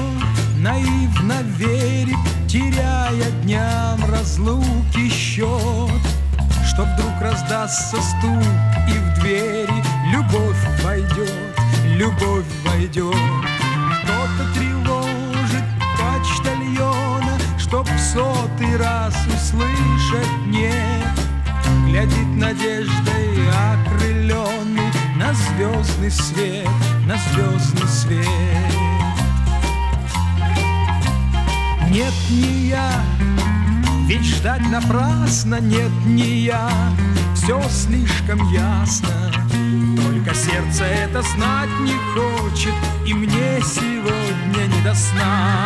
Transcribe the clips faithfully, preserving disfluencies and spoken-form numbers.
наивно верит, теряя дням разлуки счет, что вдруг раздастся стук, и в двери любовь войдет, любовь войдет. Кто-то тревожит почтальона, чтоб в сотый раз услышать «нет». Глядит надеждой окрыленный на звездный свет, на звездный свет. Нет, не я, ведь ждать напрасно, нет, не я, все слишком ясно. Только сердце это знать не хочет, и мне сегодня не до сна.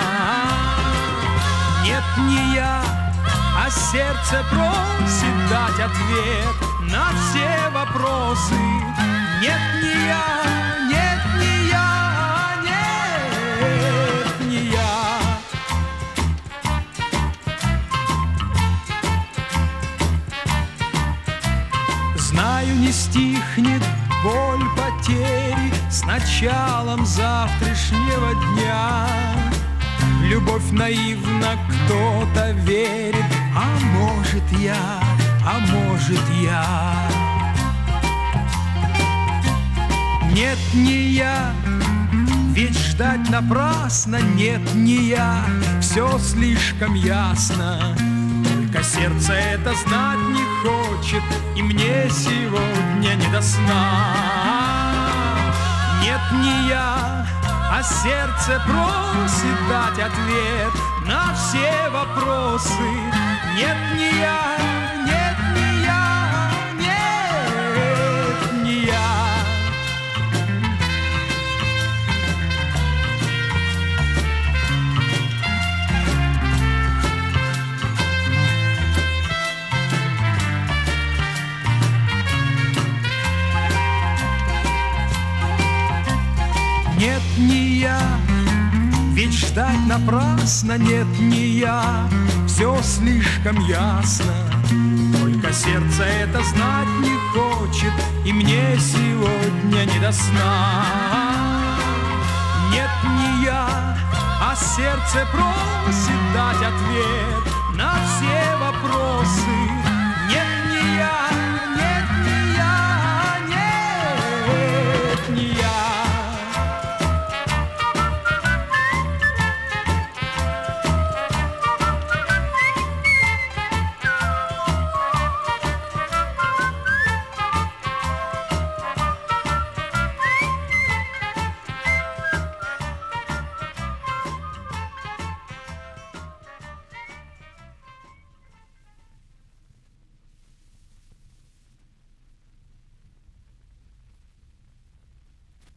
Нет, не я, а сердце просит дать ответ на все вопросы. Нет, не я, нет, не я, нет, не я. Знаю, не стихнет боль потери с началом завтрашнего дня. Любовь наивна, кто-то верит, а может я, а может я. Нет, не я, ведь ждать напрасно, нет, не я, все слишком ясно. Только сердце это знать не хочет, и мне сегодня не до сна. Нет, не я, а сердце просит дать ответ на все вопросы. Нет, не я, нет, не я, нет, не я. Нет, не я, ведь ждать напрасно, нет, не я, все слишком ясно. Только сердце это знать не хочет, и мне сегодня не до сна. Нет, не я, а сердце просит дать ответ на все вопросы.